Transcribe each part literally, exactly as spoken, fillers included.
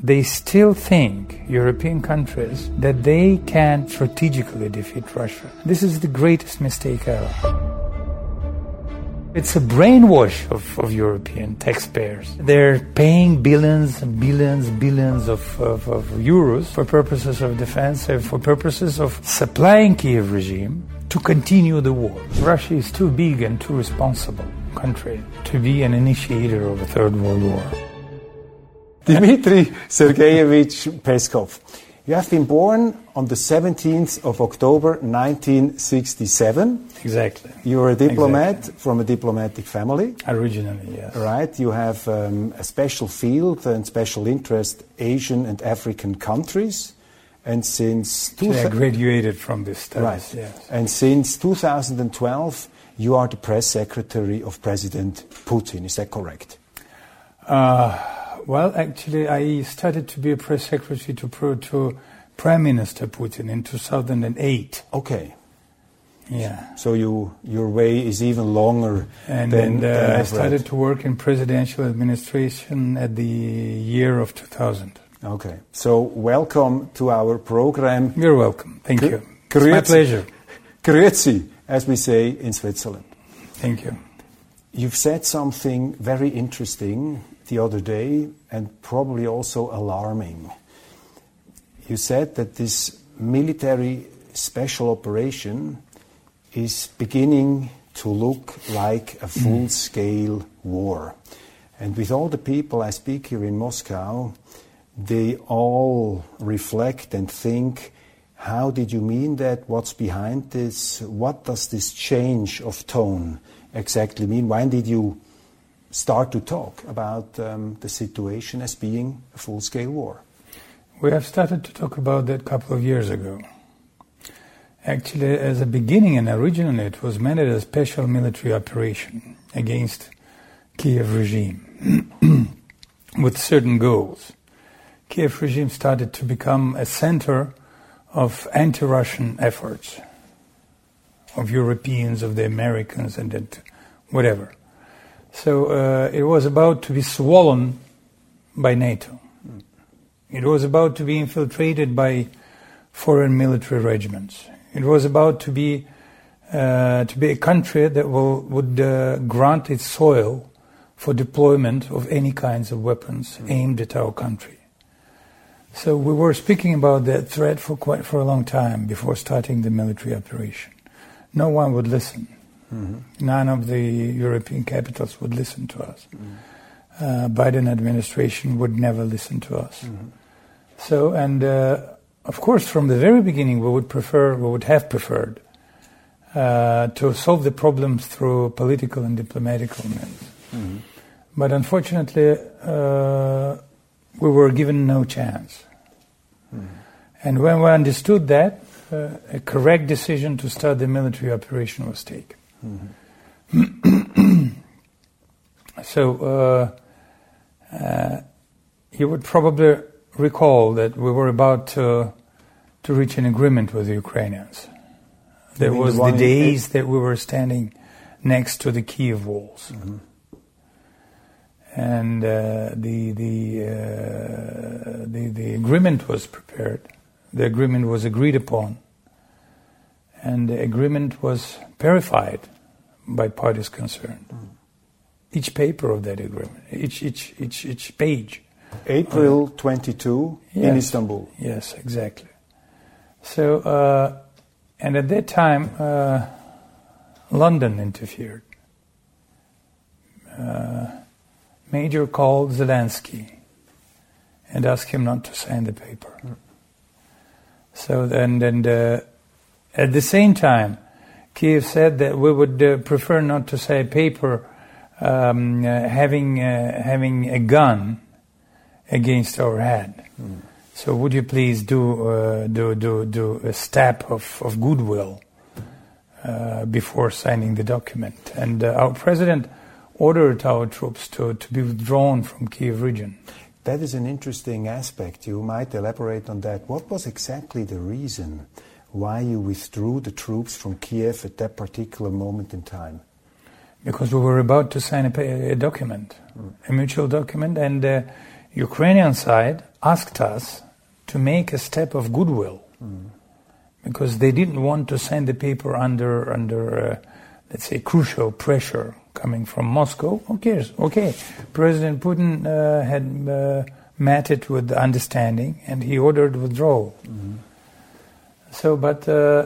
they still think, European countries, that they can strategically defeat Russia. This is the greatest mistake ever. It's a brainwash of, of European taxpayers. They're paying billions and billions, billions of, of, of euros for purposes of defense and for purposes of supplying Kiev regime to continue the war. Russia is too big and too responsible country to be an initiator of a third world war. Dmitry Sergeyevich Peskov, you have been born on the seventeenth of October nineteen sixty-seven. Exactly. You're a diplomat exactly. from a diplomatic family. Originally, yes. Right. You have um, a special field and special interest, Asian and African countries. And since... Two I graduated from this studies, right. yes. And since two thousand twelve, you are the press secretary of President Putin. Is that correct? Uh, well, actually, I started to be a press secretary to, pro, to Prime Minister Putin in two thousand eight. Okay. Yeah. So you, your way is even longer and, than, and uh, than I started to work in presidential administration at the year of two thousand. Okay. So welcome to our program. You're welcome. Thank Gr- you. Grüezi. It's my pleasure. Grüezi, as we say in Switzerland. Thank you. You've said something very interesting the other day and probably also alarming. You said that this military special operation is beginning to look like a full-scale war. And with all the people I speak here in Moscow, they all reflect and think, how did you mean that? What's behind this? What does this change of tone exactly mean? When did you start to talk about um, the situation as being a full-scale war? We have started to talk about that a couple of years ago. Actually, as a beginning and originally, it was meant as a special military operation against Kiev regime with certain goals. Kiev regime started to become a center of anti-Russian efforts, of Europeans, of the Americans, and that, whatever. So uh, it was about to be swollen by NATO. It was about to be infiltrated by foreign military regiments. It was about to be uh, to be a country that will, would uh, grant its soil for deployment of any kinds of weapons mm. aimed at our country. So we were speaking about that threat for quite for a long time before starting the military operation. No one would listen. Mm-hmm. None of the European capitals would listen to us. Mm-hmm. Uh, Biden administration would never listen to us. Mm-hmm. So, and uh, of course, from the very beginning, we would prefer, we would have preferred uh, to solve the problems through political and diplomatic means. Mm-hmm. But unfortunately, uh, we were given no chance. Mm-hmm. And when we understood that, uh, a correct decision to start the military operation was taken. Mm-hmm. So, uh, uh, you would probably recall that we were about to, to reach an agreement with the Ukrainians. There was the, the days that we were standing next to the Kiev walls. Mm-hmm. And uh, the the, uh, the the agreement was prepared. The agreement was agreed upon, and the agreement was verified by parties concerned. Mm. Each paper of that agreement, each each each each page. April twenty-second yes, in Istanbul. Yes, exactly. So, uh, and at that time, uh, London interfered. Uh, Major called Zelensky and asked him not to sign the paper. Mm. So then, and uh, at the same time, Kiev said that we would uh, prefer not to sign paper um, uh, having uh, having a gun against our head. Mm. So would you please do uh, do do do a step of of goodwill uh, before signing the document? And uh, our president ordered our troops to, to be withdrawn from Kiev region. That is an interesting aspect. You might elaborate on that. What was exactly the reason why you withdrew the troops from Kiev at that particular moment in time? Because we were about to sign a, a document, mm. a mutual document, and uh, Ukrainian side asked us to make a step of goodwill mm. because they didn't want to send the paper under, under uh, let's say, crucial pressure coming from Moscow. Who cares? Okay, President Putin uh, had uh, met it with understanding and he ordered withdrawal. Mm-hmm. So, but, uh,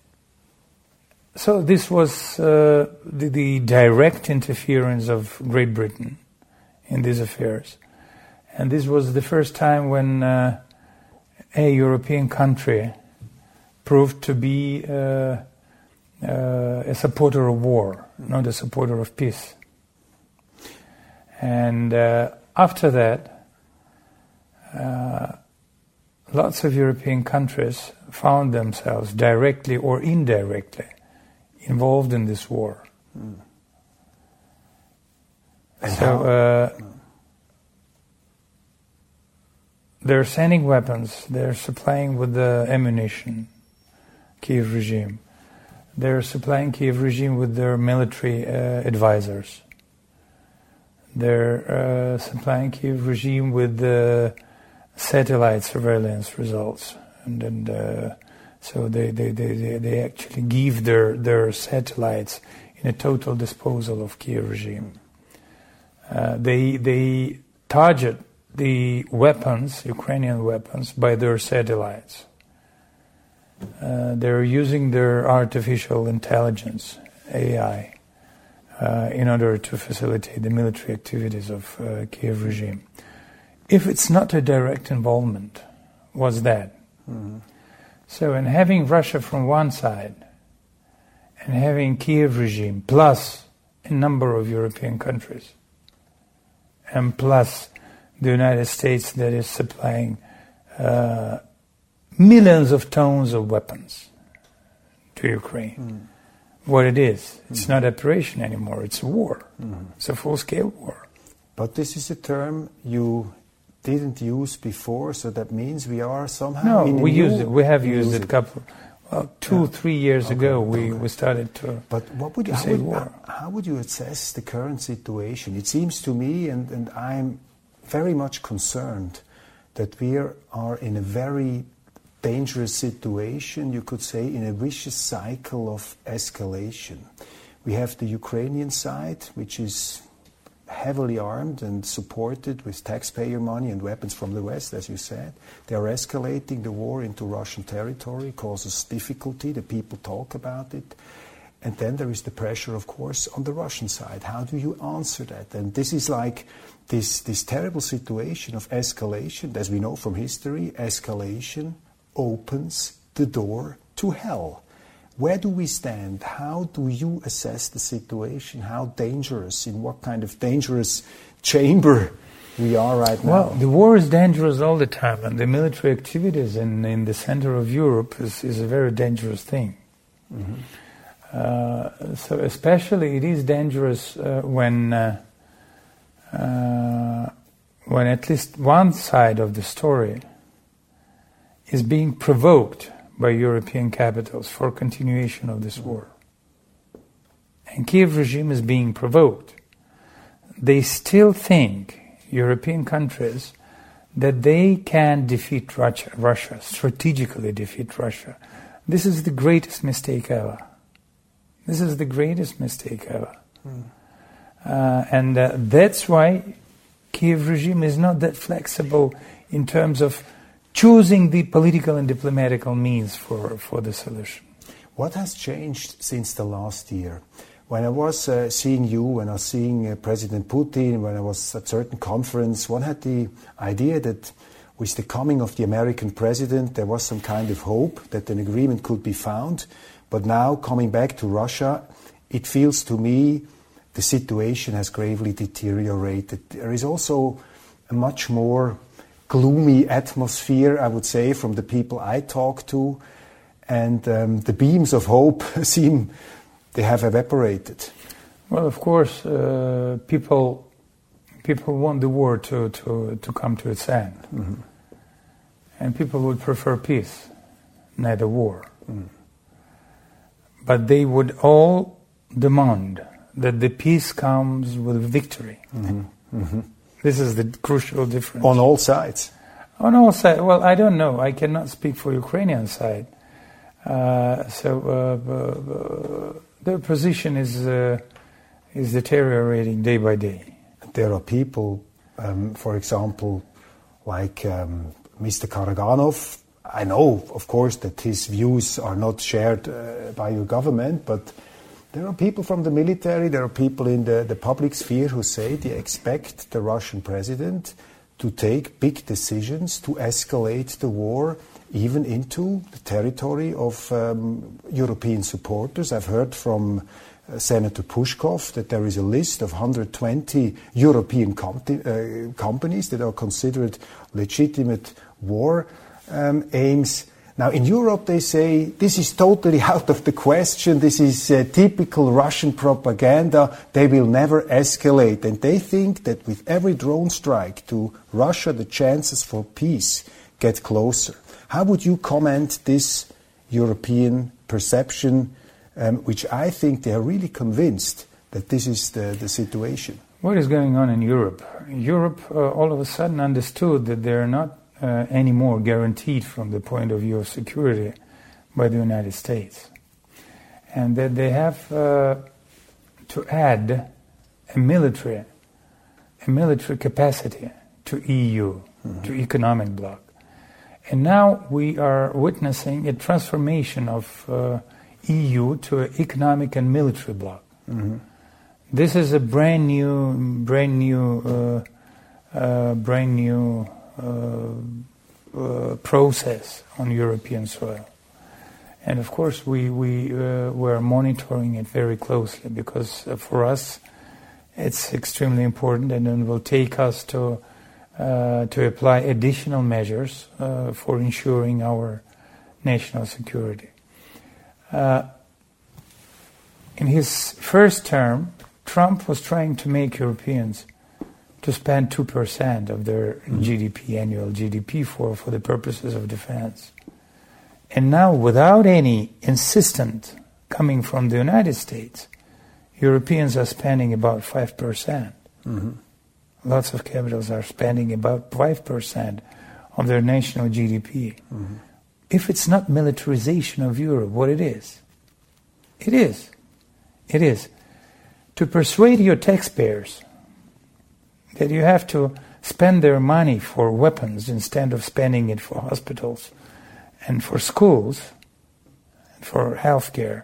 so this was uh, the, the direct interference of Great Britain in these affairs. And this was the first time when uh, a European country proved to be uh, uh, a supporter of war, not a supporter of peace. And uh, after that, uh, lots of European countries found themselves directly or indirectly involved in this war. Mm. So uh, they're sending weapons, they're supplying with the ammunition, Kiev regime. They're supplying Kiev regime with their military uh, advisors. They're uh, supplying Kiev regime with the satellite surveillance results. And, and uh, so they, they, they, they actually give their, their satellites in a total disposal of Kiev regime. Uh, they, they target the weapons, Ukrainian weapons, by their satellites. Uh, they're using their artificial intelligence, A I, uh, in order to facilitate the military activities of uh, Kiev regime. If it's not a direct involvement, what's that? Mm-hmm. So in having Russia from one side and having Kiev regime plus a number of European countries and plus the United States that is supplying uh, millions of tons of weapons to Ukraine. Mm. What it is, it's mm. not operation anymore, it's a war. Mm. It's a full-scale war. But this is a term you didn't use before, so that means we are somehow... No, in we new, used it. We have used use it a couple... Well, two, yeah. three years okay. ago, we, okay. we started to, but what would you, to how say would, war. How would you assess the current situation? It seems to me, and, and I'm very much concerned, that we are in a very dangerous situation, you could say, in a vicious cycle of escalation. We have the Ukrainian side, which is heavily armed and supported with taxpayer money and weapons from the West, as you said. They are escalating the war into Russian territory, causes difficulty, the people talk about it. And then there is the pressure, of course, on the Russian side. How do you answer that? And this is like this, this terrible situation of escalation. As we know from history, escalation opens the door to hell. Where do we stand? How do you assess the situation? How dangerous, in what kind of dangerous chamber we are right now? Well, the war is dangerous all the time, and the military activities in, in the center of Europe is, is a very dangerous thing. Mm-hmm. Uh, so especially it is dangerous uh, when uh, uh, when at least one side of the story is being provoked by European capitals for continuation of this war. And Kiev regime is being provoked. They still think, European countries, that they can defeat Russia, Russia, strategically defeat Russia. This is the greatest mistake ever. This is the greatest mistake ever. Mm. Uh, and uh, that's why Kiev regime is not that flexible in terms of choosing the political and diplomatical means for, for the solution. What has changed since the last year? When I was uh, seeing you, when I was seeing uh, President Putin, when I was at certain conference, one had the idea that with the coming of the American president, there was some kind of hope that an agreement could be found. But now, coming back to Russia, it feels to me the situation has gravely deteriorated. There is also a much more gloomy atmosphere, I would say, from the people I talk to, and um, the beams of hope seem they have evaporated. Well, of course, uh, people people want the war to, to, to come to its end, mm-hmm. and people would prefer peace, not a war. Mm. But they would all demand that the peace comes with victory. Mm-hmm. Mm-hmm. This is the crucial difference. On all sides? On all sides. Well, I don't know. I cannot speak for Ukrainian side. Uh, so uh, uh, their position is uh, is deteriorating day by day. There are people, um, for example, like um, Mister Karaganov. I know, of course, that his views are not shared uh, by your government, but there are people from the military, there are people in the, the public sphere who say they expect the Russian president to take big decisions to escalate the war even into the territory of um, European supporters. I've heard from uh, Senator Pushkov that there is a list of one hundred twenty European com- uh, companies that are considered legitimate war um, aims. Now, in Europe, they say this is totally out of the question. This is uh, typical Russian propaganda. They will never escalate. And they think that with every drone strike to Russia, the chances for peace get closer. How would you comment this European perception, um, which I think they are really convinced that this is the, the situation? What is going on in Europe? Europe uh, all of a sudden understood that they're not Uh, any more guaranteed from the point of view of security by the United States, and that they have uh, to add a military, a military capacity to E U, mm-hmm. to economic bloc, and now we are witnessing a transformation of uh, E U to an economic and military bloc. Mm-hmm. This is a brand new, brand new, uh, uh, brand new. Uh, uh, process on European soil, and of course we we uh, were monitoring it very closely because uh, for us it's extremely important, and it will take us to uh, to apply additional measures uh, for ensuring our national security. Uh, in his first term, Trump was trying to make Europeans to spend two percent of their mm-hmm. G D P, annual G D P for, for the purposes of defense. And now, without any insistence coming from the United States, Europeans are spending about five percent. Mm-hmm. Lots of capitals are spending about five percent of their national G D P. Mm-hmm. If it's not militarization of Europe, what it is? It is. It is. To persuade your taxpayers that you have to spend their money for weapons instead of spending it for hospitals and for schools and for healthcare,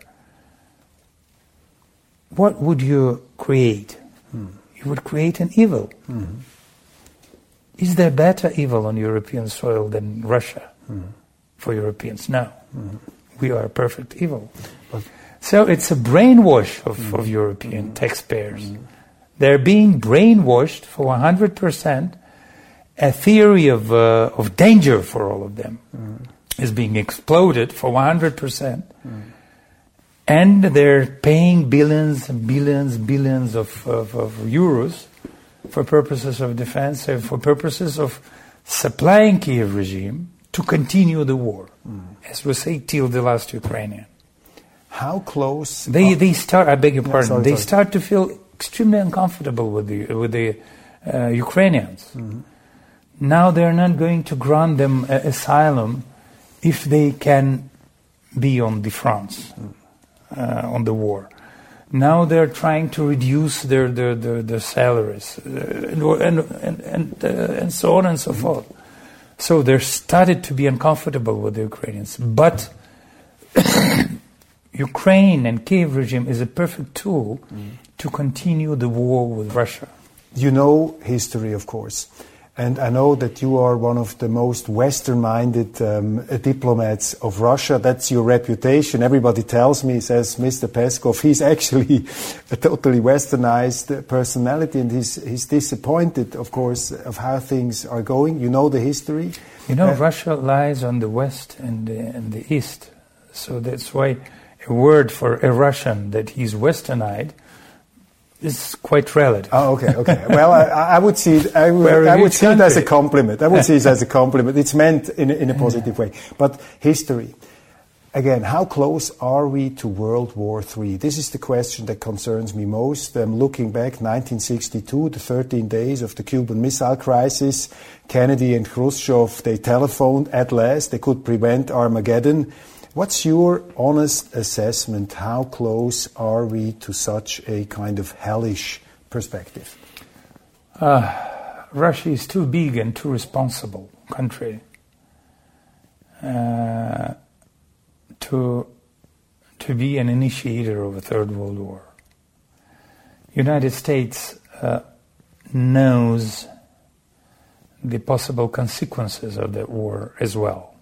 what would you create? Hmm. You would create an evil. Mm-hmm. Is there better evil on European soil than Russia mm-hmm. for Europeans? No. Mm-hmm. We are perfect evil. But so it's a brainwash of, mm-hmm. of European mm-hmm. taxpayers. Mm-hmm. They're being brainwashed for one hundred percent. A theory of uh, of danger for all of them mm. is being exploded for one hundred percent. Mm. And they're paying billions and billions, billions of, of, of euros for purposes of defense and for purposes of supplying Kiev regime to continue the war, mm. as we say, till the last Ukrainian. How close? They, they start, I beg your pardon, no, sorry, they sorry. start to feel extremely uncomfortable with the with the uh, Ukrainians. Mm-hmm. Now they're not going to grant them uh, asylum if they can be on the fronts, uh, on the war. Now they're trying to reduce their their their, their salaries uh, and and and, uh, and so on and so mm-hmm. forth. So they're started to be uncomfortable with the Ukrainians, but Ukraine and Kiev regime is a perfect tool mm. to continue the war with Russia. You know history, of course, and I know that you are one of the most Western-minded um, diplomats of Russia. That's your reputation. Everybody tells me, says Mister Peskov, he's actually a totally Westernized personality, and he's, he's disappointed, of course, of how things are going. You know the history. You know, uh, Russia lies on the west and the, and the east, so that's why a word for a Russian that he's Westernized is quite relative. Oh, okay, okay. Well, I, I would see it, I would, I would see it as a compliment. I would see it as a compliment. It's meant in, in a positive yeah. way. But history. again, how close are we to World War Three? This is the question that concerns me most. Um, looking back, nineteen sixty-two, the thirteen days of the Cuban Missile Crisis, Kennedy and Khrushchev, they telephoned at last. They could prevent Armageddon. What's your honest assessment? How close are we to such a kind of hellish perspective? Uh, Russia is too big and too responsible country uh, to to be an initiator of a third world war. United States uh, knows the possible consequences of that war as well.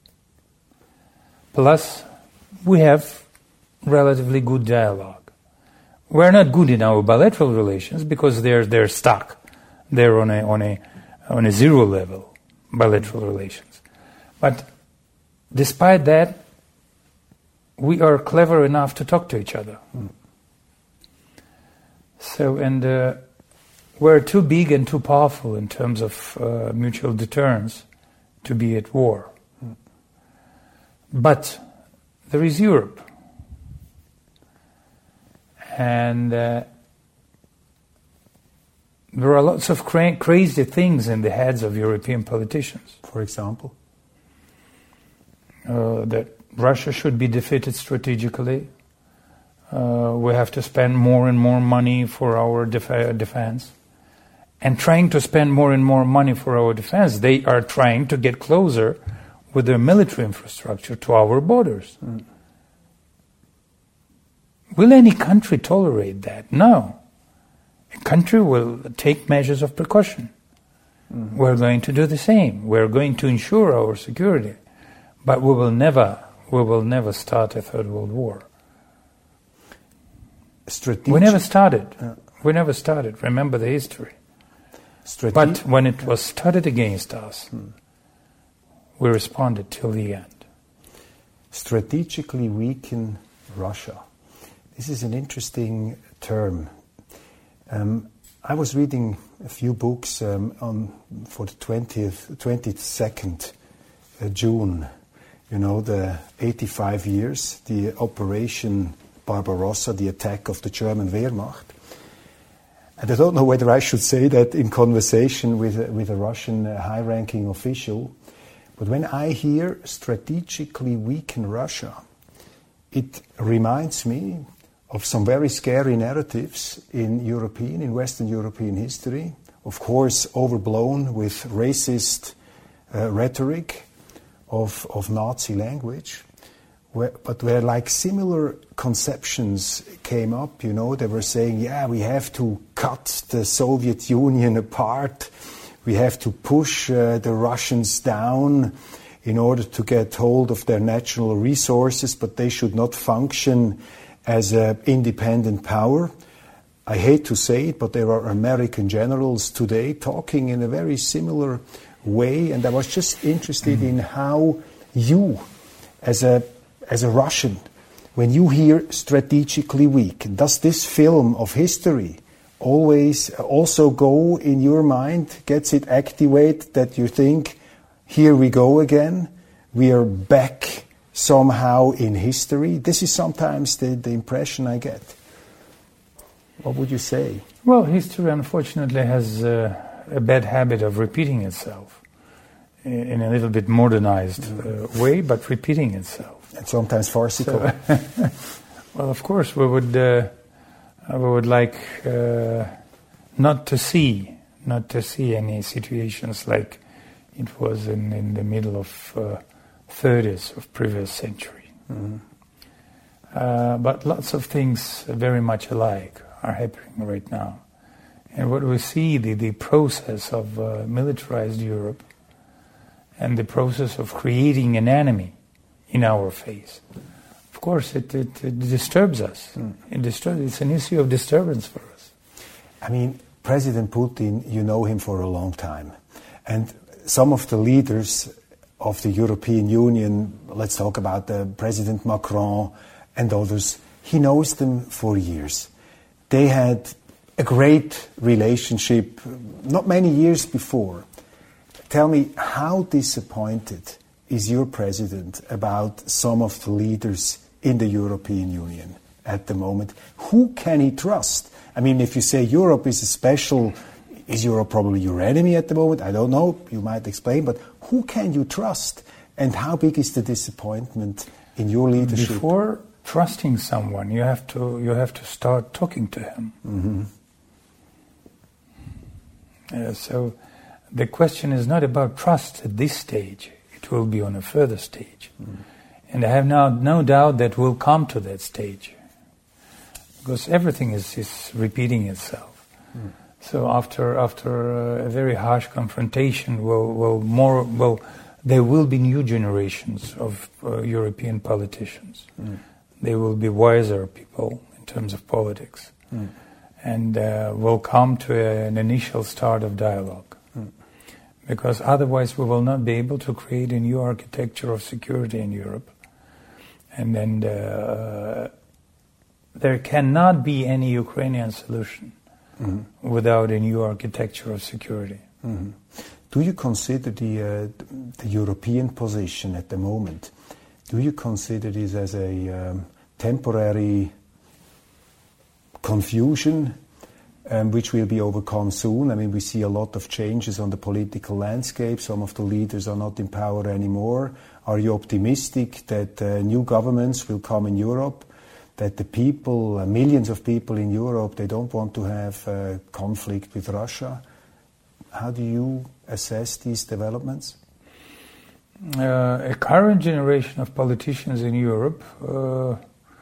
Plus, we have relatively good dialogue. We're not good in our bilateral relations because they're they're stuck. They're on a on a on a zero level bilateral relations. But despite that, we are clever enough to talk to each other. Mm. So, and uh, we're too big and too powerful in terms of uh, mutual deterrence to be at war. Mm. But there is Europe. And uh, there are lots of cra- crazy things in the heads of European politicians. For example? Uh, that Russia should be defeated strategically. Uh, we have to spend more and more money for our def- defense. And trying to spend more and more money for our defense, they are trying to get closer with their military infrastructure to our borders. Mm. Will any country tolerate that? No. A country will take measures of precaution. Mm-hmm. We're going to do the same. We're going to ensure our security. But we will never, we will never start a third world war. Strategic. We never started. Uh, we never started. Remember the history. Strate- but when it was started against us, hmm. we responded till the end. Strategically weaken Russia. This is an interesting term. Um, I was reading a few books um, on for the twentieth, twenty-second uh, June. You know, the eighty-five years, the Operation Barbarossa, the attack of the German Wehrmacht. And I don't know whether I should say that in conversation with a, with a Russian uh, high-ranking official, but when I hear strategically weaken Russia, it reminds me of some very scary narratives in European, in Western European history, of course overblown with racist uh, rhetoric of, of Nazi language, where, but where like similar conceptions came up, you know, they were saying, yeah, we have to cut the Soviet Union apart, we have to push uh, the Russians down in order to get hold of their natural resources, but they should not function as an independent power. I hate to say it, but there are American generals today talking in a very similar way, and I was just interested mm-hmm. in how you, as a as a Russian, when you hear strategically weak, does this film of history always also go in your mind, gets it activated that you think, here we go again, we are back somehow in history? This is sometimes the, the impression I get. What would you say? Well, history unfortunately has uh, a bad habit of repeating itself in a little bit modernized uh, way, but repeating itself. And sometimes farcical. So, well, of course, we would uh, we would like uh, not to see not to see any situations like it was in, in the middle of uh, thirties of previous century. Mm-hmm. Uh, but lots of things very much alike are happening right now. And what we see, the, the process of uh, militarized Europe and the process of creating an enemy in our face, of course, it, it, it disturbs us. Mm. It disturbs, it's an issue of disturbance for us. I mean, President Putin, you know him for a long time. And some of the leaders of the European Union, let's talk about uh, President Macron and others, he knows them for years. They had a great relationship not many years before. Tell me, how disappointed is your president about some of the leaders in the European Union at the moment? Who can he trust? I mean, if you say Europe is a special, is Europe probably your enemy at the moment? I don't know, you might explain, but who can you trust? And how big is the disappointment in your leadership? Before trusting someone, you have to you have to start talking to him. Mm-hmm. Uh, so the question is not about trust at this stage. It will be on a further stage. Mm. And I have now no doubt that we'll come to that stage. Because everything is, is repeating itself. Mm. So after after uh, a very harsh confrontation, well, well, more, well, there will be new generations of uh, European politicians. Mm. They will be wiser people in terms of politics. Mm. And uh, we'll come to a, an initial start of dialogue. Mm. Because otherwise we will not be able to create a new architecture of security in Europe. And then uh, there cannot be any Ukrainian solution mm-hmm. without a new architecture of security. Mm-hmm. Do you consider the, uh, the European position at the moment, do you consider this as a um, temporary confusion um, which will be overcome soon? I mean, we see a lot of changes on the political landscape. Some of the leaders are not in power anymore. Are you optimistic that uh, new governments will come in Europe, that the people, uh, millions of people in Europe, they don't want to have uh, conflict with Russia? How do you assess these developments? Uh, a current generation of politicians in Europe, uh,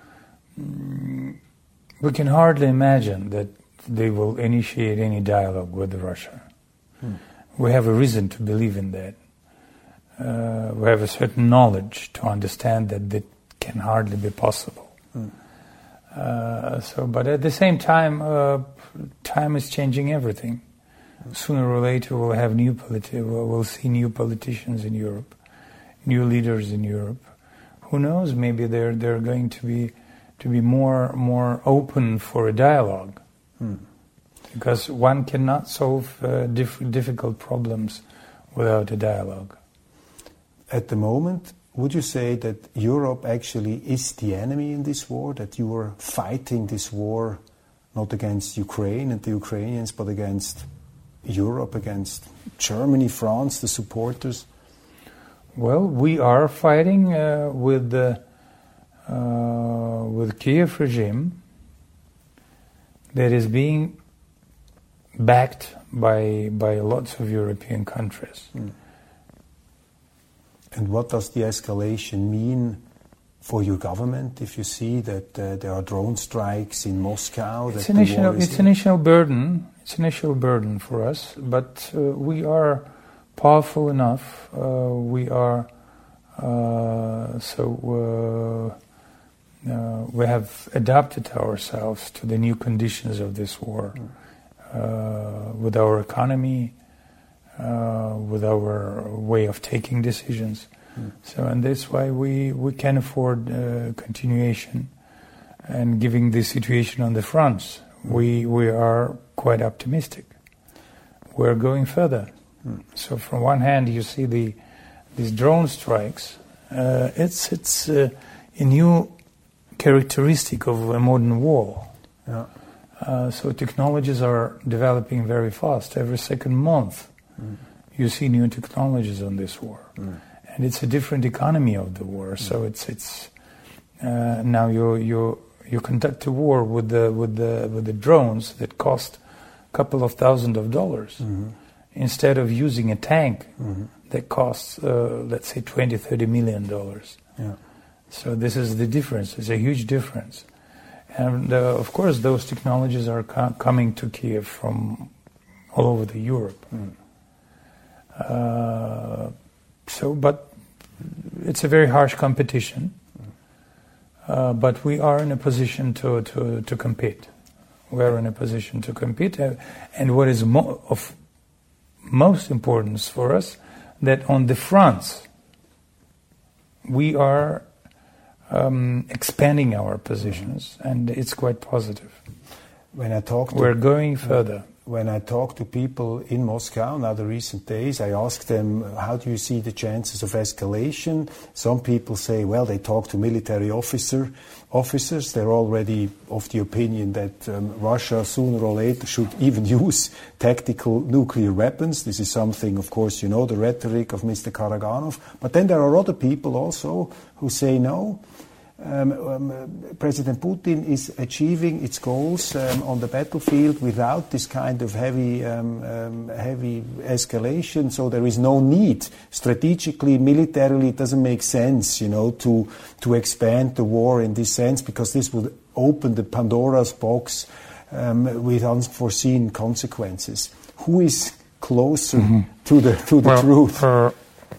we can hardly imagine that they will initiate any dialogue with Russia. Hmm. We have a reason to believe in that. Uh, we have a certain knowledge to understand that that can hardly be possible. Mm. Uh, so, but at the same time, uh, time is changing everything. Mm. Sooner or later, we'll have new politi- we'll, we'll see new politicians in Europe, new leaders in Europe. Who knows? Maybe they're they're going to be to be more more open for a dialogue, mm. because one cannot solve uh, diff- difficult problems without a dialogue. At the moment, would you say that Europe actually is the enemy in this war, that you are fighting this war not against Ukraine and the Ukrainians, but against Europe, against Germany, France, the supporters? Well, we are fighting uh, with the uh, with Kiev regime that is being backed by by lots of European countries. Mm. And what does the escalation mean for your government if you see that uh, there are drone strikes in Moscow? It's that an initial, it's in? initial burden. It's an initial burden for us, but uh, we are powerful enough. Uh, we are uh, so uh, uh, we have adapted ourselves to the new conditions of this war mm. uh, with our economy. Uh, with our way of taking decisions. Mm. So, and that's why we, we can afford uh, continuation and giving the situation on the fronts. Mm. We we are quite optimistic. We're going further. Mm. So from one hand you see the these drone strikes. Uh, it's it's uh, a new characteristic of a modern war. Yeah. Uh, so technologies are developing very fast. Every second month Mm. you see new technologies on this war, mm. and it's a different economy of the war. Mm. So it's it's uh, now you you you conduct a war with the with the with the drones that cost a couple of thousand of dollars mm-hmm. instead of using a tank mm-hmm. that costs uh, let's say twenty, thirty million dollars. Yeah. So this is the difference. It's a huge difference, and uh, of course those technologies are co- coming to Kiev from all over the Europe. Mm. Uh, so, but it's a very harsh competition. Uh, but we are in a position to, to, to compete. We are in a position to compete. Uh, and what is mo- of most importance for us, that on the fronts, we are um, expanding our positions, and it's quite positive. When I talk to We're going further. when I talk to people in Moscow now the recent days, I ask them, how do you see the chances of escalation? Some people say, well, they talk to military officer, officers. They're already of the opinion that um, Russia sooner or later should even use tactical nuclear weapons. This is something, of course, you know, the rhetoric of Mister Karaganov. But then there are other people also who say no. Um, um, President Putin is achieving its goals um, on the battlefield without this kind of heavy, um, um, heavy escalation. So there is no need, strategically, militarily, it doesn't make sense, you know, to to expand the war in this sense, because this would open the Pandora's box um, with unforeseen consequences. Who is closer mm-hmm. to the to the well, truth? Uh,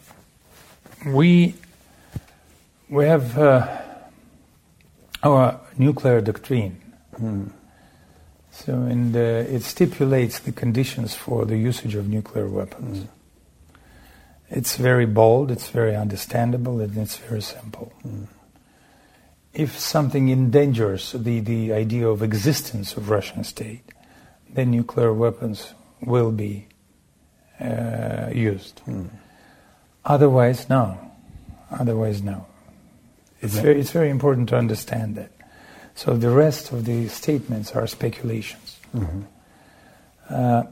we we have. Uh, Our nuclear doctrine. Mm. So, and uh, it stipulates the conditions for the usage of nuclear weapons. Mm. It's very bold, it's very understandable, and it's very simple. Mm. If something endangers the, the idea of existence of Russian state, then nuclear weapons will be uh, used. Mm. Otherwise, no. Otherwise, no. It's very, it's very important to understand that. So the rest of the statements are speculations. Mm-hmm. Uh,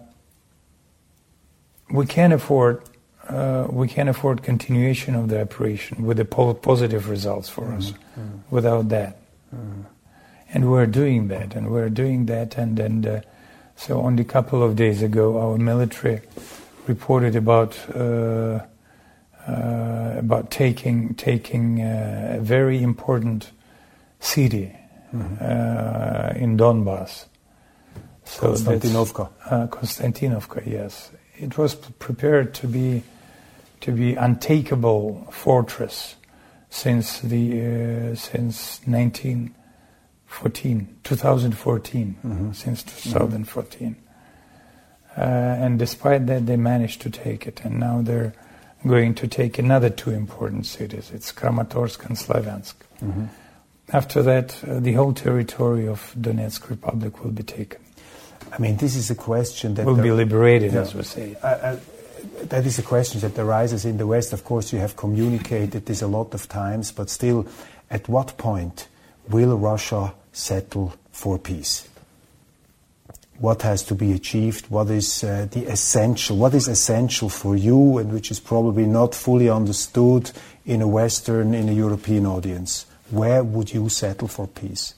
we can't afford uh, we can't afford continuation of the operation with the po- positive results for mm-hmm. us. Mm-hmm. Without that, mm-hmm. and we're doing that, and we're doing that, and and uh, so only a couple of days ago, our military reported about. Uh, Uh, about taking taking uh, a very important city mm-hmm. uh, in Donbass. So Konstantinovka. Uh, Konstantinovka, yes. It was p- prepared to be to be untakeable fortress since the uh, since nineteen fourteen, twenty fourteen, mm-hmm. since twenty fourteen. Mm-hmm. Uh, and despite that, they managed to take it, and now they're going to take another two important cities. It's Kramatorsk and Slavyansk. Mm-hmm. After that, uh, the whole territory of Donetsk Republic will be taken. I mean, this is a question that... Will be liberated, yeah, as we say. Uh, uh, that is a question that arises in the West. Of course, you have communicated this a lot of times, but still, at what point will Russia settle for peace? What has to be achieved? What is uh, the essential? What is essential for you, and which is probably not fully understood in a Western, in a European audience? Where would you settle for peace?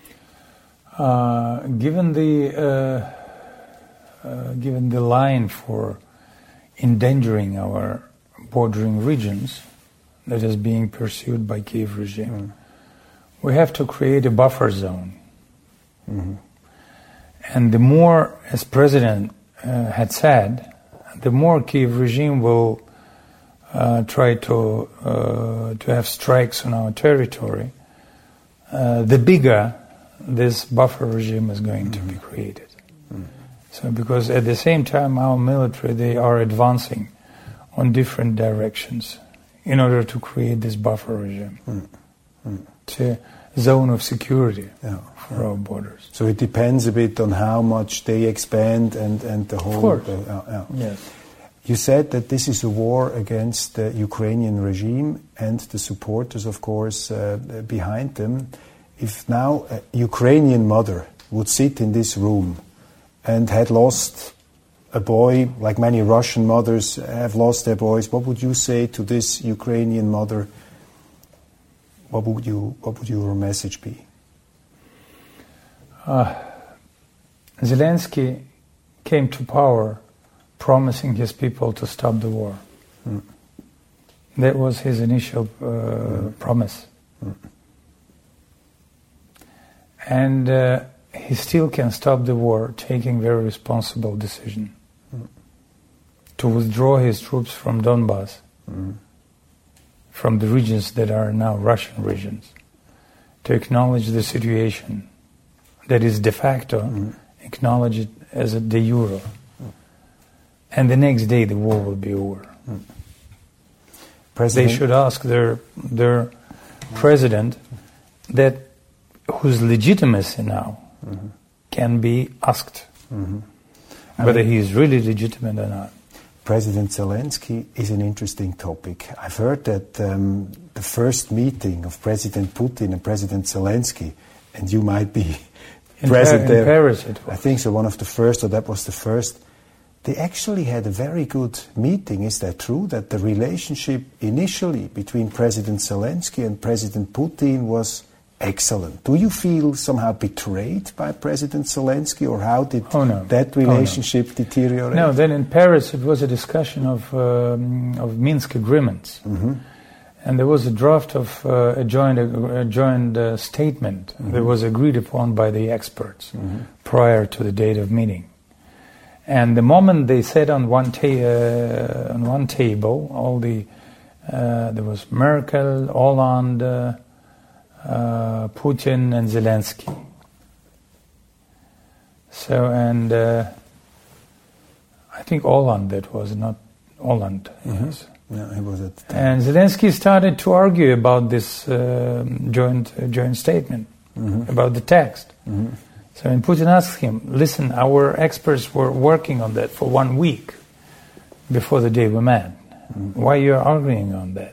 Uh, given the uh, uh, given the line for endangering our bordering regions that is being pursued by Kiev regime, mm. we have to create a buffer zone. Mm-hmm. And the more, as President uh, had said, the more Kiev regime will uh, try to uh, to have strikes on our territory, uh, the bigger this buffer regime is going mm-hmm. to be created. Mm-hmm. So, because at the same time, our military, they are advancing on different directions in order to create this buffer regime. Mm-hmm. To zone of security yeah, for yeah. our borders. So it depends a bit on how much they expand and, and the whole... Of course. Uh, uh, yeah. Yes. You said that this is a war against the Ukrainian regime and the supporters, of course, uh, behind them. If now a Ukrainian mother would sit in this room and had lost a boy, like many Russian mothers have lost their boys, what would you say to this Ukrainian mother? What would you? What would your message be? Uh, Zelensky came to power promising his people to stop the war. Mm. That was his initial uh, mm. promise. Mm. And uh, he still can stop the war, taking very responsible decision mm. to withdraw his troops from Donbass. Mm. From the regions that are now Russian regions, to acknowledge the situation that is de facto, mm-hmm. acknowledge it as a de jure. Mm. And the next day the war will be over. Mm. They should ask their their president that whose legitimacy now mm-hmm. can be asked. Mm-hmm. whether he is really legitimate or not. President Zelensky is an interesting topic. I've heard that um, the first meeting of President Putin and President Zelensky, and you might be in present Par- there. In Paris it was. I think so, one of the first, or that was the first. They actually had a very good meeting. Is that true? That the relationship initially between President Zelensky and President Putin was excellent. Do you feel somehow betrayed by President Zelensky, or how did oh, no. that relationship oh, no. deteriorate? No, then in Paris it was a discussion of um, of Minsk agreements, mm-hmm. and there was a draft of uh, a joint a joint uh, statement mm-hmm. that was agreed upon by the experts mm-hmm. prior to the date of meeting. And the moment they sat on one ta- uh, on one table, all the uh, there was Merkel, Hollande. Uh, Uh, Putin and Zelensky. So, and uh, I think Hollande that was, not Hollande. Mm-hmm. Yes. Yeah, he was at the time. And Zelensky started to argue about this uh, joint uh, joint statement, mm-hmm. about the text. Mm-hmm. So, and Putin asked him, listen, our experts were working on that for one week before the day we met. Mm-hmm. Why are you arguing on that?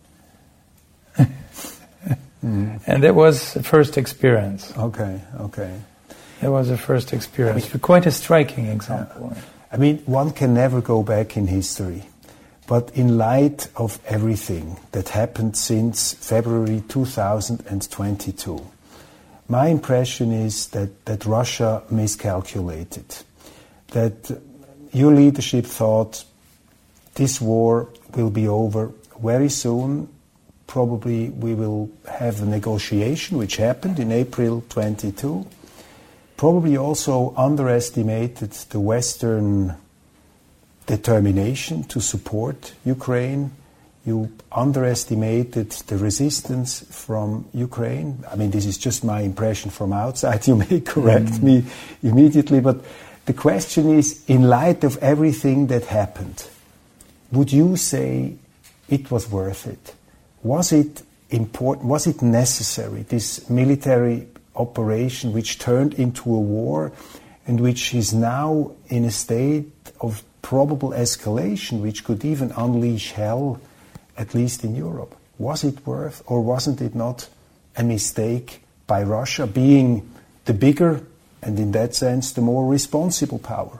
Mm. And that was the first experience. Okay, okay. That was the first experience. I mean, quite a striking example. Yeah. I mean, one can never go back in history. But in light of everything that happened since February two thousand twenty-two, my impression is that, that Russia miscalculated. That your leadership thought this war will be over very soon. Probably we will have a negotiation, which happened in April twenty-two. Probably also underestimated the Western determination to support Ukraine. You underestimated the resistance from Ukraine. I mean, this is just my impression from outside. You may correct mm. me immediately. But the question is, in light of everything that happened, would you say it was worth it? Was it important, was it necessary, this military operation which turned into a war and which is now in a state of probable escalation, which could even unleash hell, at least in Europe? Was it worth, or wasn't it not a mistake by Russia, being the bigger and in that sense the more responsible power?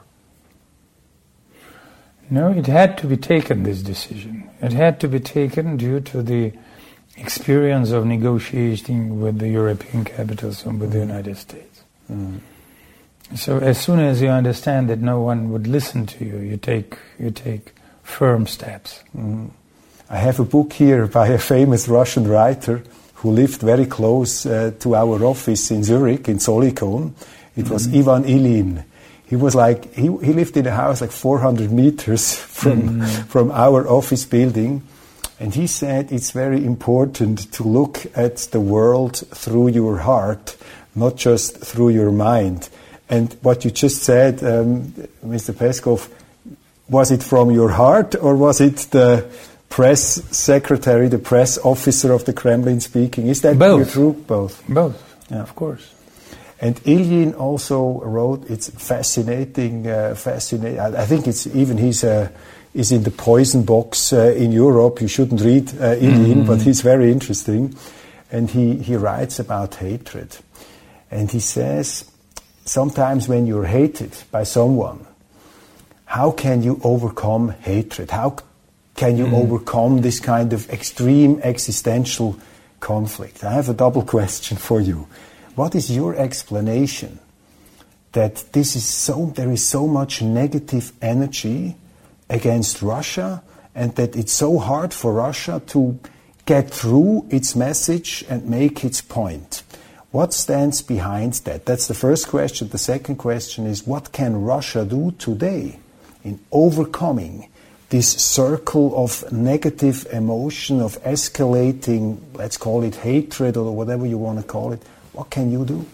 No, it had to be taken, this decision. It had to be taken due to the experience of negotiating with the European capitals and with mm. the United States. Mm. So as soon as you understand that no one would listen to you, you take you take firm steps. Mm. I have a book here by a famous Russian writer who lived very close uh, to our office in Zurich, in Zolikon. It was mm. Ivan Ilyin. He was like, he, he lived in a house like four hundred meters from, mm. from our office building. And he said it's very important to look at the world through your heart, not just through your mind. And what you just said, um, Mister Peskov, was it from your heart, or was it the press secretary, the press officer of the Kremlin speaking? Is that Both. true? Both. Both, yeah. Of course. And Ilyin also wrote, it's fascinating, uh, fascinating. I think it's even he's uh, is in the poison box uh, in Europe. You shouldn't read uh, Ilyin, mm-hmm. but he's very interesting. And he, he writes about hatred. And he says, sometimes when you're hated by someone, how can you overcome hatred? How can you mm. overcome this kind of extreme existential conflict? I have a double question for you. What is your explanation that this is so, there is so much negative energy against Russia, and that it's so hard for Russia to get through its message and make its point? What stands behind that? That's the first question. The second question is, what can Russia do today in overcoming this circle of negative emotion, of escalating, let's call it hatred or whatever you want to call it? What can you do?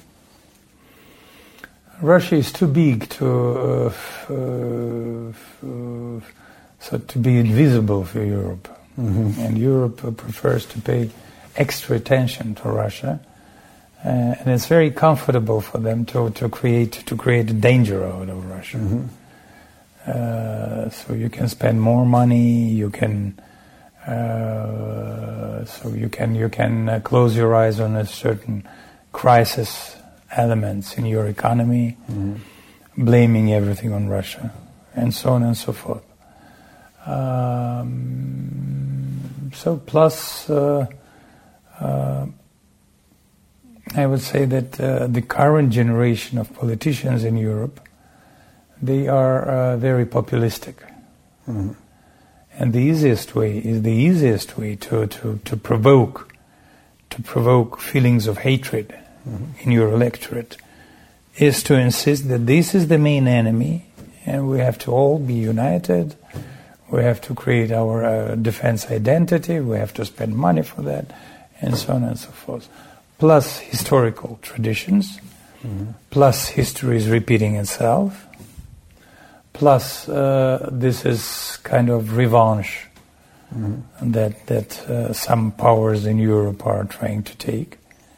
Russia is too big to uh, f- uh, f- uh, so to be invisible for Europe, mm-hmm. and Europe uh, prefers to pay extra attention to Russia, uh, and it's very comfortable for them to, to create to create a danger out of Russia. Mm-hmm. Uh, so you can spend more money. You can uh, so you can you can uh, close your eyes on a certain crisis elements in your economy, mm-hmm. blaming everything on Russia, and so on and so forth. Um, so plus, uh, uh, I would say that uh, the current generation of politicians in Europe, they are uh, very populistic. Mm-hmm. And the easiest way is the easiest way to, to, to provoke to provoke feelings of hatred mm-hmm. in your electorate is to insist that this is the main enemy and we have to all be united. We have to create our uh, defense identity, we have to spend money for that, and so on and so forth. Plus historical traditions, mm-hmm. plus history is repeating itself, plus uh, this is kind of revenge mm-hmm. that, that uh, some powers in Europe are trying to take.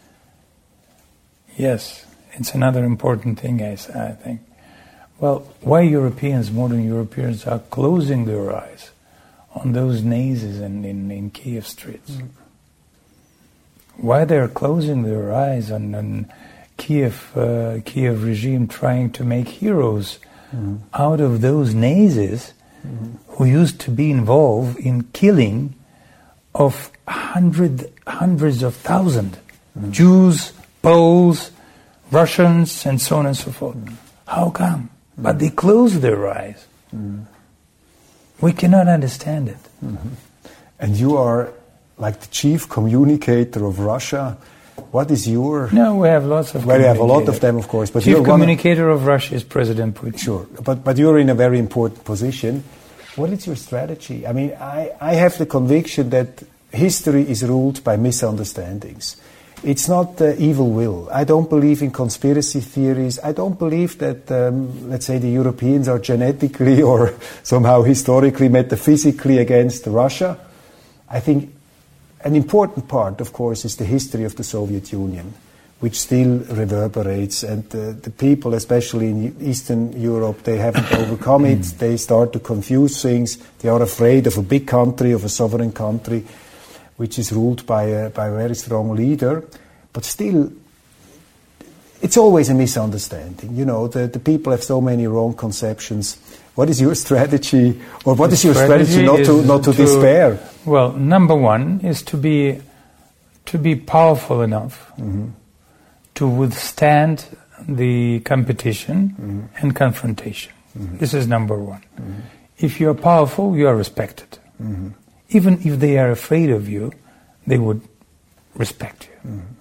Yes, it's another important thing, I, I think. Well, why Europeans, modern Europeans, are closing their eyes on those Nazis in, in, in Kiev streets? Mm. Why they're closing their eyes on, on Kiev, uh, Kiev regime trying to make heroes mm. out of those Nazis mm. who used to be involved in killing of hundred, hundreds of thousands, mm. Jews, Poles, Russians, and so on and so forth. Mm. How come? But they close their eyes. Mm. We cannot understand it. Mm-hmm. And you are like the chief communicator of Russia. What is your... No, we have lots of Well, we have a lot of them, of course. But chief you're communicator of, of Russia is President Putin. Sure, but, but you're in a very important position. What is your strategy? I mean, I, I have the conviction that history is ruled by misunderstandings. It's not uh, evil will. I don't believe in conspiracy theories. I don't believe that, um, let's say, the Europeans are genetically or somehow historically, metaphysically against Russia. I think an important part, of course, is the history of the Soviet Union, which still reverberates. And uh, the people, especially in Eastern Europe, they haven't overcome it. They start to confuse things. They are afraid of a big country, of a sovereign country, which is ruled by a, by a very strong leader. But still, it's always a misunderstanding. You know, the, the people have so many wrong conceptions. What is your strategy, or what the is your strategy, strategy not to not to, to despair? Well, number one is to be to be powerful enough mm-hmm. to withstand the competition mm-hmm. and confrontation. Mm-hmm. This is number one. Mm-hmm. If you are powerful, you are respected. Mm-hmm. Even if they are afraid of you, they would respect you. Mm-hmm.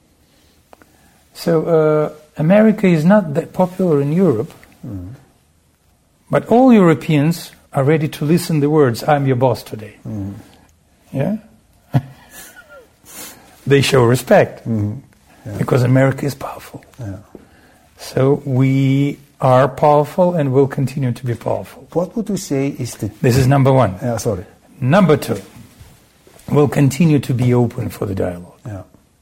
So uh, America is not that popular in Europe, mm-hmm. but all Europeans are ready to listen the words, "I'm your boss today." Mm-hmm. Yeah? They show respect mm-hmm. yeah. because America is powerful. Yeah. So we are powerful and will continue to be powerful. What would you say is the... This is number one. Yeah, sorry. Number two, we'll continue to be open for the dialogue. Yeah.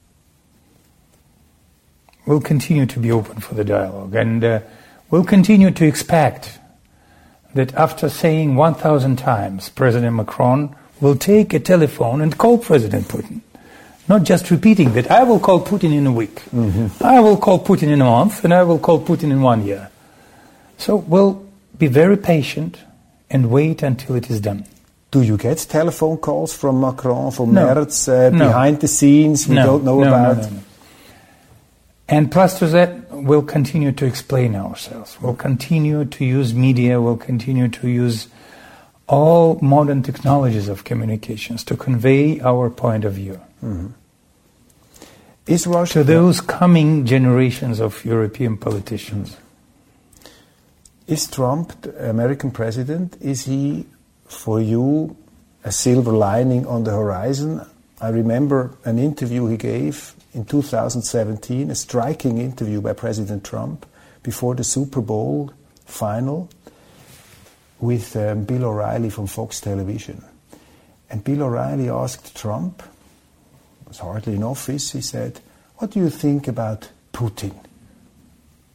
We'll continue to be open for the dialogue. And uh, we'll continue to expect that after saying one thousand times, President Macron will take a telephone and call President Putin. Not just repeating that, I will call Putin in a week, mm-hmm. I will call Putin in a month, and I will call Putin in one year. So we'll be very patient and wait until it is done. Do you get telephone calls from Macron, from no. Merz, uh, no. behind the scenes we no. don't know no, about? No, no, no. And plus to that, we'll continue to explain ourselves. We'll continue to use media, we'll continue to use all modern technologies of communications to convey our point of view. Mm-hmm. Is Russia... To those coming generations of European politicians. Mm-hmm. Is Trump, the American president, is he... for you, a silver lining on the horizon? I remember an interview he gave in two thousand seventeen, a striking interview by President Trump before the Super Bowl final with um, Bill O'Reilly from Fox Television. And Bill O'Reilly asked Trump, was hardly in office, he said, "What do you think about Putin?"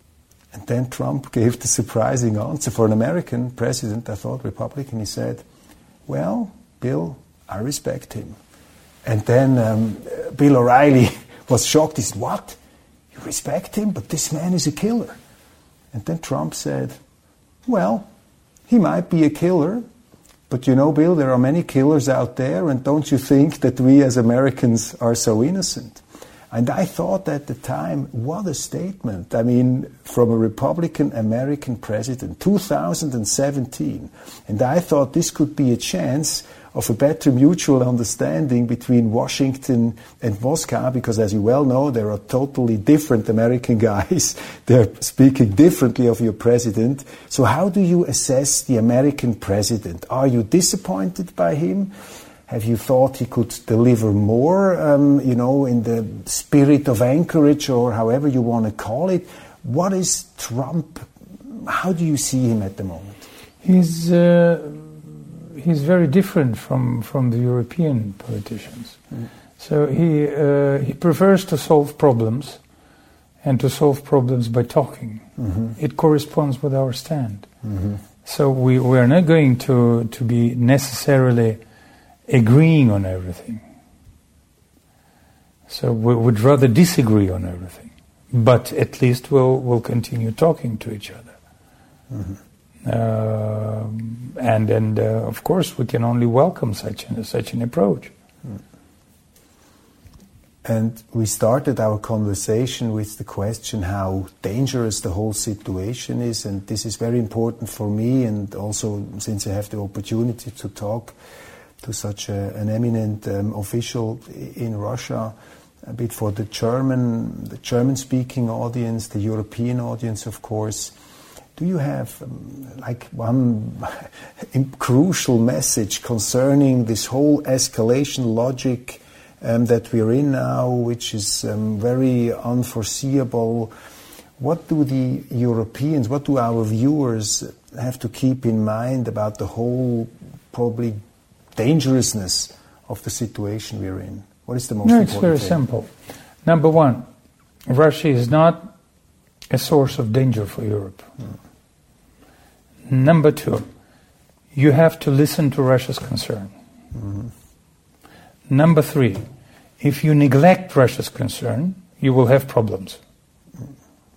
And then Trump gave the surprising answer. For an American president, I thought Republican, he said, well, Bill, I respect him. And then um, Bill O'Reilly was shocked. He said, what? You respect him? But this man is a killer. And then Trump said, well, he might be a killer, but you know, Bill, there are many killers out there, and don't you think that we as Americans are so innocent? And I thought at the time, what a statement. I mean, from a Republican American president, two thousand seventeen. And I thought this could be a chance of a better mutual understanding between Washington and Moscow, because as you well know, there are totally different American guys. They're speaking differently of your president. So how do you assess the American president? Are you disappointed by him? Have you thought he could deliver more, um, you know, in the spirit of Anchorage, or however you want to call it? What is Trump? How do you see him at the moment? He's uh, he's very different from, from the European politicians. Mm. So he uh, he prefers to solve problems, and to solve problems by talking. Mm-hmm. It corresponds with our stand. Mm-hmm. So we we are not going to to be necessarily agreeing on everything. So we would rather disagree on everything, but at least we'll we'll continue talking to each other. Mm-hmm. Uh, and and uh, of course we can only welcome such an such an approach. Mm. And we started our conversation with the question how dangerous the whole situation is, and this is very important for me, and also since I have the opportunity to talk to such a, an eminent um, official in Russia, a bit for the German, the German-speaking audience, the European audience, of course. Do you have um, like one crucial message concerning this whole escalation logic um, that we're in now, which is um, very unforeseeable? What do the Europeans, what do our viewers have to keep in mind about the whole probably dangerousness of the situation we're in? What is the most no, important it's very thing? simple. Number one, Russia is not a source of danger for Europe. Mm. Number two, you have to listen to Russia's concern. Mm-hmm. Number three, if you neglect Russia's concern, you will have problems. Mm.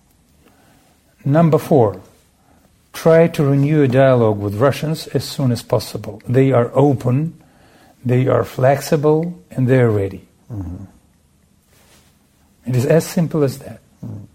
Number four, try to renew a dialogue with Russians as soon as possible. They are open, they are flexible, and they are ready. Mm-hmm. It is as simple as that. Mm.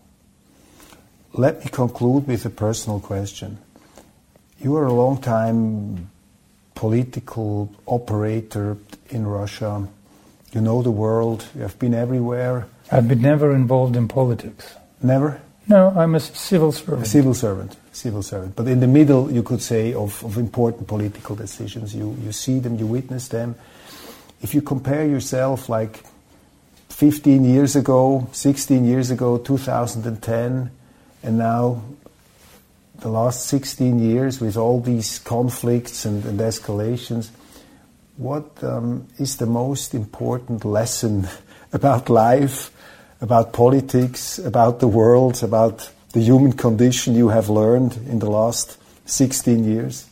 Let me conclude with a personal question. You are a long-time political operator in Russia. You know the world. You have been everywhere. I've been never involved in politics. Never? No, I'm a civil servant. A civil servant. Civil servant. But in the middle, you could say, of, of important political decisions. You, you see them, you witness them. If you compare yourself like fifteen years ago, sixteen years ago, two thousand ten, and now the last sixteen years with all these conflicts and, and escalations, what um, is the most important lesson about life, about politics, about the world, about the human condition you have learned in the last sixteen years?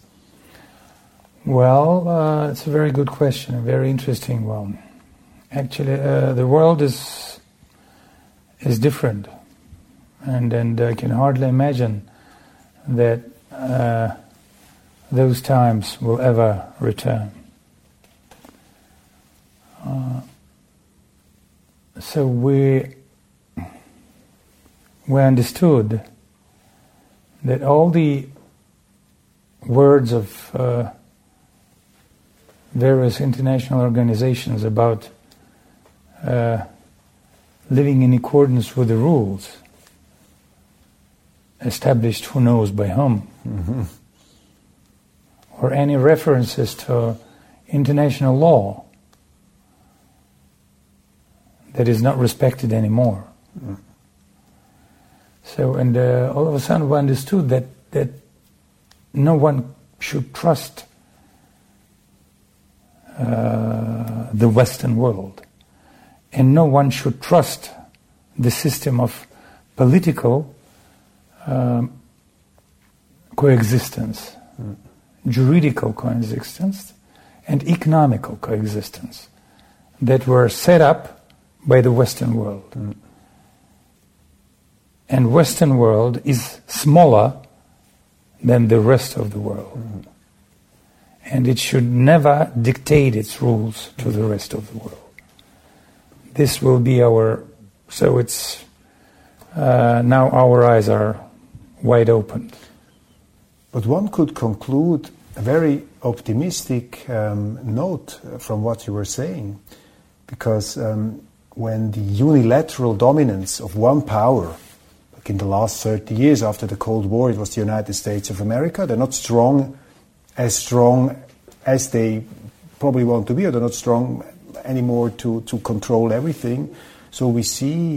Well, uh, it's a very good question, a very interesting one. Actually, uh, the world is is different, and and I can hardly imagine that uh, those times will ever return. Uh, so we we understood that all the words of uh, various international organizations about uh, living in accordance with the rules established who knows by whom, mm-hmm. or any references to international law that is not respected anymore. Mm. So, and uh, all of a sudden we understood that, that no one should trust uh, the Western world, and no one should trust the system of political um, coexistence, mm. juridical coexistence, and economical coexistence that were set up by the Western world. Mm. And Western world is smaller than the rest of the world. Mm. And it should never dictate its rules to the rest of the world. This will be our, so it's, uh, now our eyes are wide open. But one could conclude a very optimistic um, note from what you were saying, because um, when the unilateral dominance of one power, like in the last thirty years after the Cold War, it was the United States of America, they're not strong, as strong as they probably want to be, or they're not strong anymore to, to control everything. So we see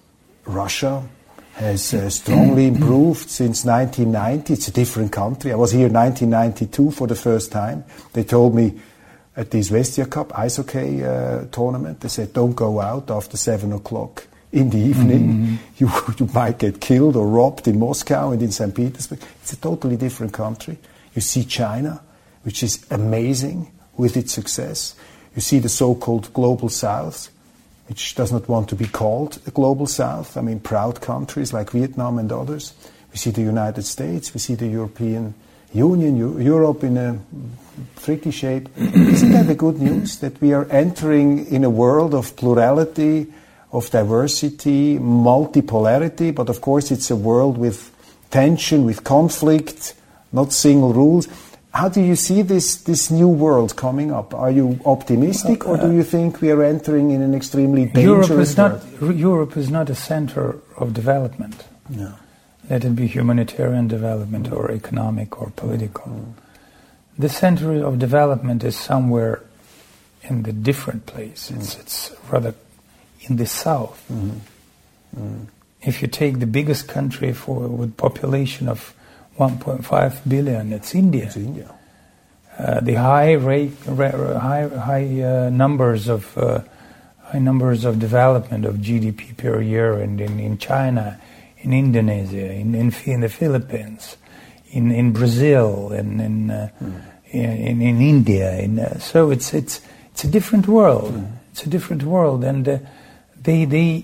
Russia has uh, strongly improved since nineteen ninety. It's a different country. I was here in nineteen ninety-two for the first time. They told me at the Izvestia Cup ice hockey uh, tournament, they said, don't go out after seven o'clock in the evening. Mm-hmm. You, you might get killed or robbed in Moscow and in Saint Petersburg. It's a totally different country. You see China, which is amazing with its success. You see the so-called Global South, which does not want to be called a Global South. I mean, proud countries like Vietnam and others. We see the United States, we see the European Union, U- Europe in a tricky shape. Isn't that the good news, that we are entering in a world of plurality, of diversity, multipolarity, but of course it's a world with tension, with conflict, not single rules. How do you see this, this new world coming up? Are you optimistic, or do you think we are entering in an extremely dangerous Europe is world? not, Europe is not a center of development. No. Let it be humanitarian development mm. or economic or political. Mm. The center of development is somewhere in the different place. It's, Mm. it's rather in the south. Mm-hmm. Mm. If you take the biggest country for with population of one point five billion, it's India. It's India. Uh, the high rate, ra- high, high uh, numbers of uh, high numbers of development of G D P per year, in, in, in China, in Indonesia, in in, in the Philippines, in in Brazil, in in uh, mm. in, in India. In, uh, so it's it's it's a different world. Mm. It's a different world, and uh, they they.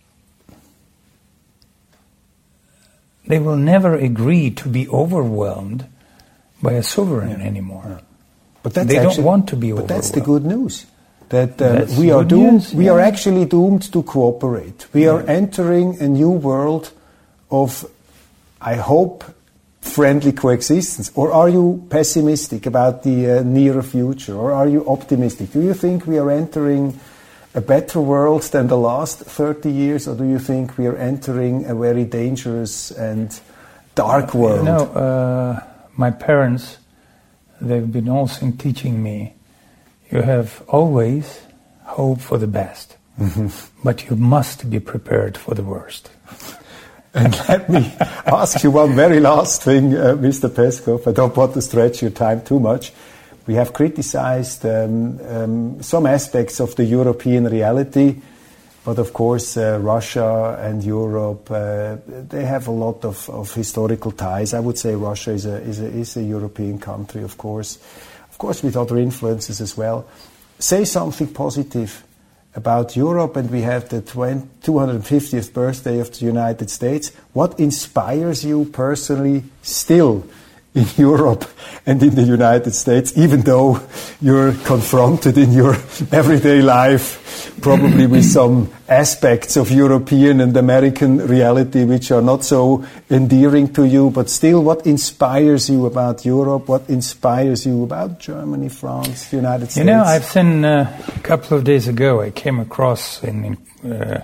They will never agree to be overwhelmed by a sovereign yeah. anymore. Yeah. But that's they actually, don't want to be overwhelmed. But that's the good news. That uh, we are doomed. News, yeah. We are actually doomed to cooperate. We yeah. are entering a new world of, I hope, friendly coexistence. Or are you pessimistic about the uh, nearer future? Or are you optimistic? Do you think we are entering a better world than the last thirty years, or do you think we are entering a very dangerous and dark world? No, uh, my parents, they've been also teaching me, you have always hope for the best, mm-hmm. but you must be prepared for the worst. And let me ask you one very last thing, uh, Mister Peskov. I don't want to stretch your time too much. We have criticized um, um, some aspects of the European reality, but of course uh, Russia and Europe, uh, they have a lot of, of historical ties. I would say Russia is a, is a is a European country, of course, of course with other influences as well. Say something positive about Europe, and we have the two hundred fiftieth birthday of the United States. What inspires you personally still in Europe and in the United States, even though you're confronted in your everyday life probably with some aspects of European and American reality which are not so endearing to you, but still, what inspires you about Europe? What inspires you about Germany, France, the United States? You know, I've seen uh, a couple of days ago, I came across in, in uh,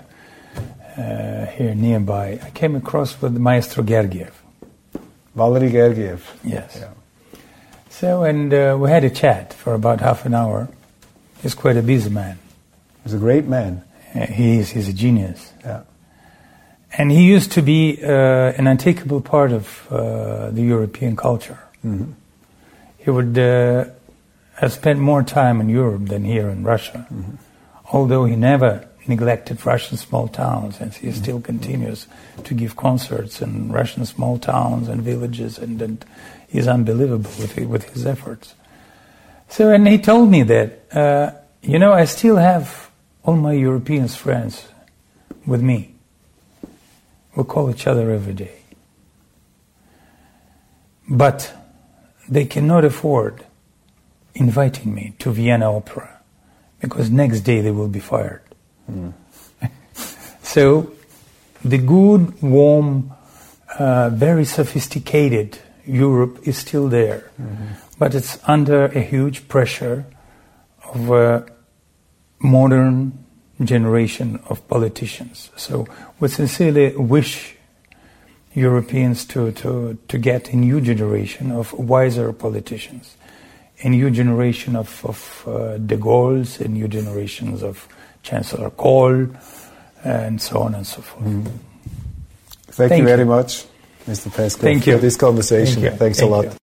uh, here nearby, I came across with Maestro Gergiev. Valery Gergiev. Yes. Yeah. So, and uh, we had a chat for about half an hour. He's quite a busy man. He's a great man. Uh, he is. He's a genius. Yeah. And he used to be uh, an untakeable part of uh, the European culture. Mm-hmm. He would uh, have spent more time in Europe than here in Russia, mm-hmm. although he never neglected Russian small towns, and he still continues to give concerts in Russian small towns and villages, and, and he's unbelievable with with his efforts. So, and he told me that, uh, you know, I still have all my European friends with me. We call each other every day. But they cannot afford inviting me to Vienna Opera, because next day they will be fired. Mm. So the good, warm, uh, very sophisticated Europe is still there, mm-hmm. but it's under a huge pressure of a modern generation of politicians. So we sincerely wish Europeans to, to, to get a new generation of wiser politicians, a new generation of, of uh, de Gaulle's, a new generations of Chancellor Kohl, and so on and so forth. Mm. Thank, Thank you very you. much, Mister Peskov, Thank you. for this conversation. Thank Thanks Thank a lot. You.